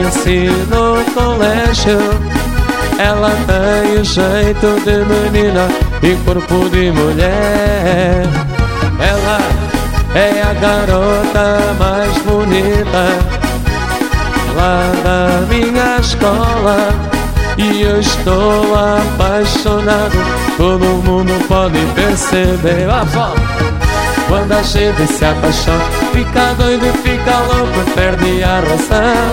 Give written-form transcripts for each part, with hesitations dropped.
conheci no colégio. Ela tem o jeito de menina e corpo de mulher. Ela é a garota mais bonita lá da minha escola. E eu estou apaixonado, todo mundo pode perceber. Quando a gente se apaixona, fica doido, fica louco, perde a razão.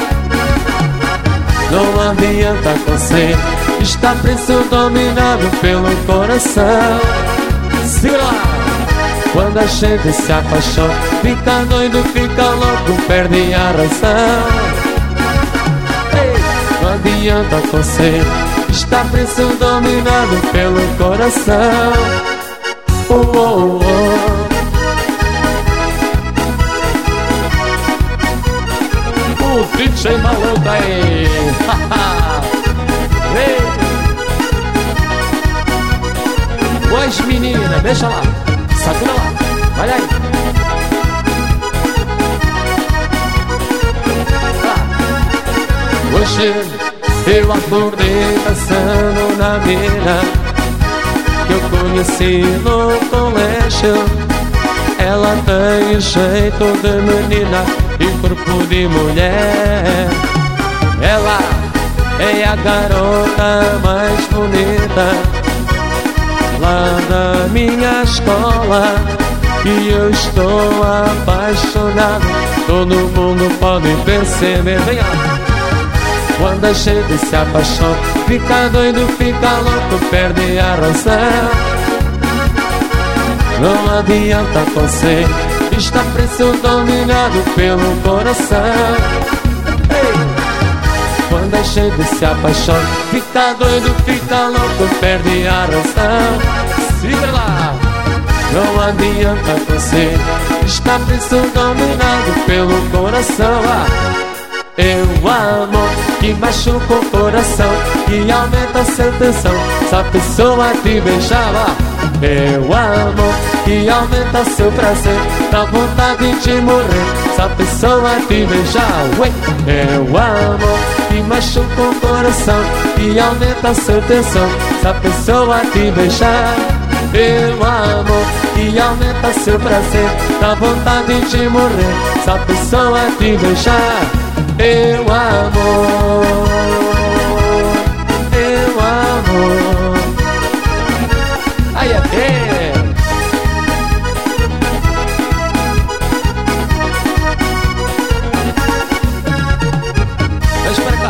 Não adianta você estar preso, dominado pelo coração. Siga lá! Quando a gente se apaixona, fica doido, fica louco, perde a razão. Não adianta você estar preso, dominado pelo coração. O DJ maluco aí. Pois menina, deixa lá, satura lá, olha aí. Hoje eu acordei pensando na mina que eu conheci no colégio. Ela tem jeito de menina e corpo de mulher. Ela é a garota mais bonita lá da minha escola. E eu estou apaixonado, todo mundo pode perceber. Vem lá! Quando a gente se apaixona, fica doido, fica louco, perde a razão. Não adianta você estar preso, dominado pelo coração. Quando a gente se apaixona, fica doido, fica louco, perde a razão. Siga lá! Não adianta você estar preso, dominado pelo coração. Eu amo que machuca o coração e aumenta a seu tensão. Se a pessoa te beijava, eu amo que aumenta seu prazer, dá vontade de morrer. Se a pessoa te beijar, eu amo que machuca o coração e aumenta seu tensão. Se a pessoa te beijar, eu amo que aumenta seu prazer, dá vontade de morrer. Se a pessoa te beijar, eu amo, eu amo. Ai, até. Deixa pra cá.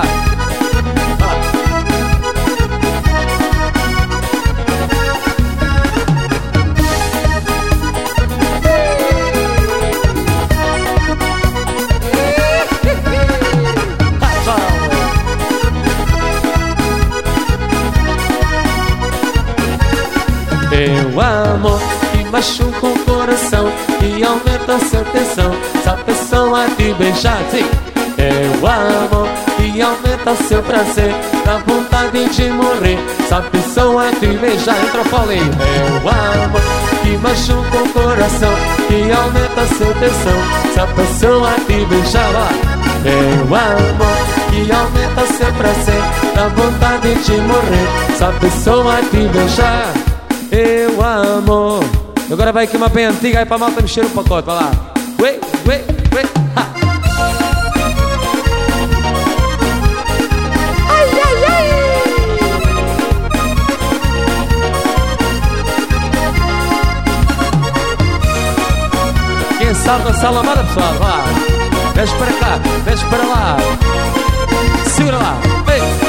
Eu amo que machuca o coração e aumenta seu tensão. Se a pessoa te beijar, sim. Eu amo que aumenta seu prazer, dá vontade de morrer. Se a pessoa te beijar, entra, falei. Eu amo que machuca o coração e aumenta seu tensão. Se a pessoa te beijar, lá. Eu amo que aumenta seu prazer, dá vontade de morrer. Se a pessoa te beijar, eu amo. Agora vai aqui uma bem antiga aí pra malta mexer o pacote, vai lá. Ué, ué, ué, ha. Ai, ai, ai. Quem sabe dançar lambada, pessoal, vai lá. Desce para cá, desce para lá. Segura lá, vem.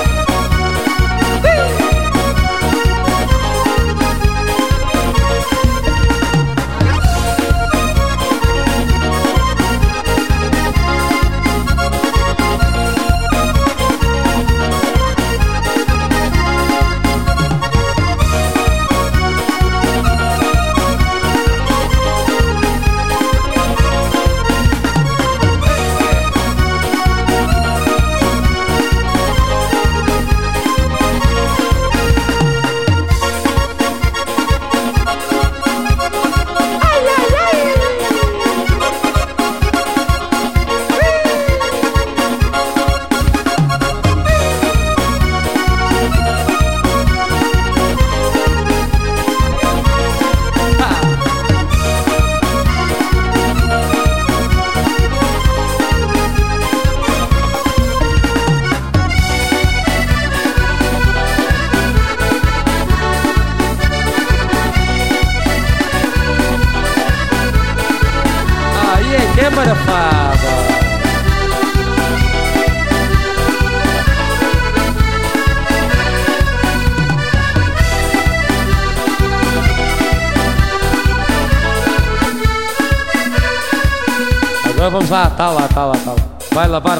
Agora vamos lá, tá lá. Vai lavar.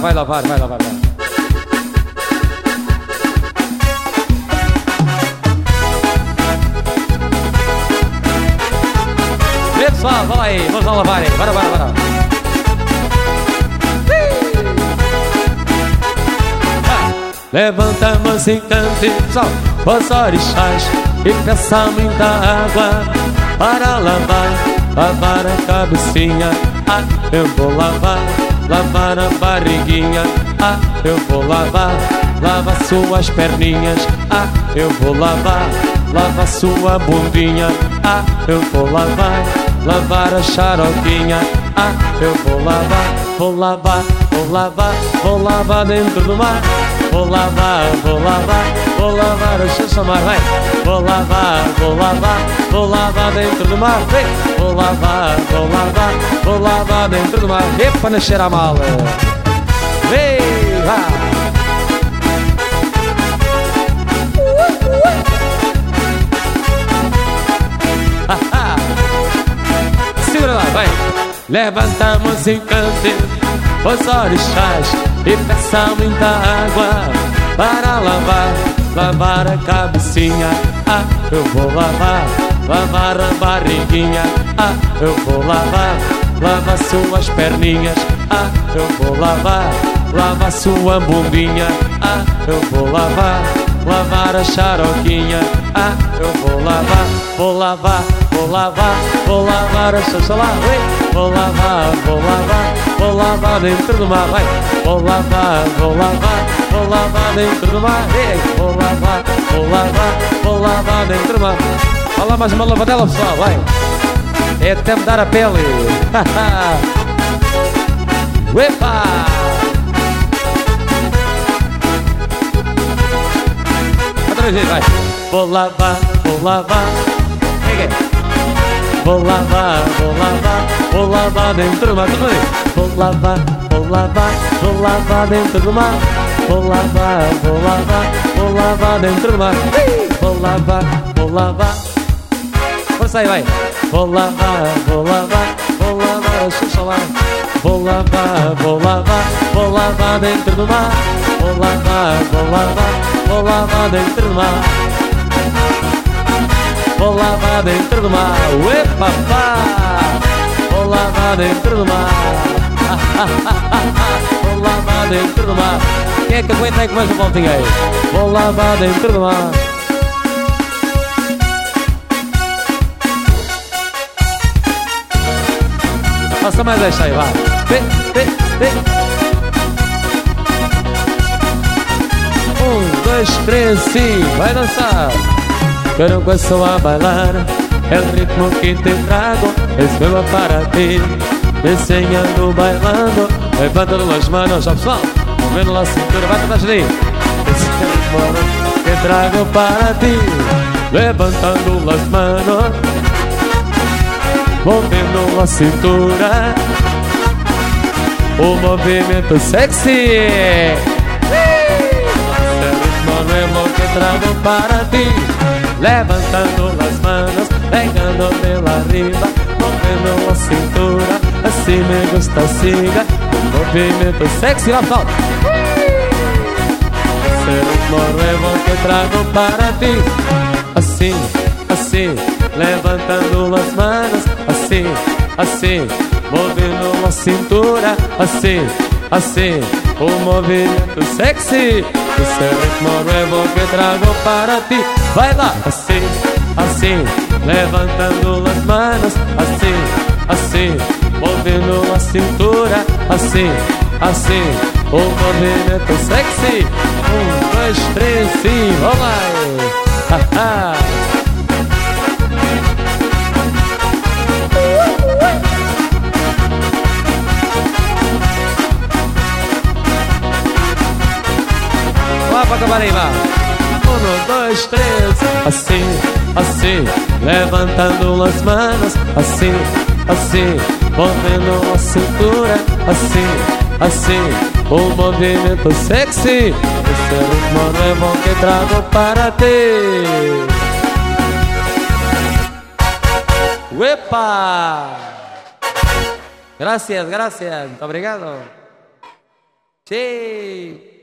Pessoal, vamos aí, vamos lá lavar aí. Bora. Levanta a mão e cante, pessoal, os orixás, e peça muita água para lavar a cabecinha. Ah, eu vou lavar a barriguinha. Ah, eu vou lavar suas perninhas. Ah, eu vou lavar sua bundinha. Ah, eu vou lavar a xaroquinha. Ah, eu vou lavar dentro do mar. Vou lavar, deixa eu chamar, vai. Vou lavar dentro do mar, vem. Vou lavar dentro do mar. Epa, não cheira mal. Vem, vai. Segura lá, vai. Levanta a mão e cante os orixás e peça muita água para lavar a cabecinha. Ah, eu vou lavar a barriguinha. Ah, eu vou lavar suas perninhas. Ah, eu vou lavar sua bundinha. Ah, eu vou lavar a xaroquinha. Ah, eu vou lavar a xaxalá. Vou lavar dentro do mar, vai. Vou lavar dentro do mar. Ei, vou lavar dentro do mar. Olha lá mais uma lavadela, pessoal, vai. É tempo de dar a pele. Uepa! Outra vez, vai. Vou lavar. Peguei. Vou lavar dentro do mar. Tudo bem? Vou lavar dentro do mar. Vou lavar dentro do mar. Vou lavar. Força aí, vai. Vou lavar, deixa eu lá. Vou lavar dentro do mar. Vou lavar dentro do mar. Vou lavar dentro do mar. Ué, papá. Vou lavar dentro do mar. Vou lavar dentro do mar. Quem é que aguenta aí com mais uma voltinha aí? Vou lavar dentro do mar. Passa mais esta aí, vai. Vem. 1, 2, 3, sim, vai dançar. Pero começo a bailar el ritmo que te trago es nuevo para ti. Me enseñando bailando, levantando las manos, pessoal, movendo la cintura, vai atrás de mim. Esse ritmo que trago para ti, levantando las manos, movendo la cintura, un movimiento sexy. Ese ritmo nuevo que trago para ti, levantando las manos, pegando pela arriba, movendo la cintura, assim me gusta, siga, un movimiento sexy, la falta. Ese ritmo nuevo que trago para ti, assim, levantando las manos, assim, movendo la cintura, assim, un movimiento sexy. Ese ritmo nuevo que trago para ti, baila assim, levantando las manos, assim, movendo la cintura, assim, un movimiento sexy. 1, 2, 3, sim, vamos lá. Lá pra acabar aí, vá. 1, 2, 3, assim, levantando las manos, assim, movendo a cintura, assim, un movimiento sexy. Esse ritmo nuevo que trago para ti. Uepa! Gracias, gracias. Muito obrigado. Sim.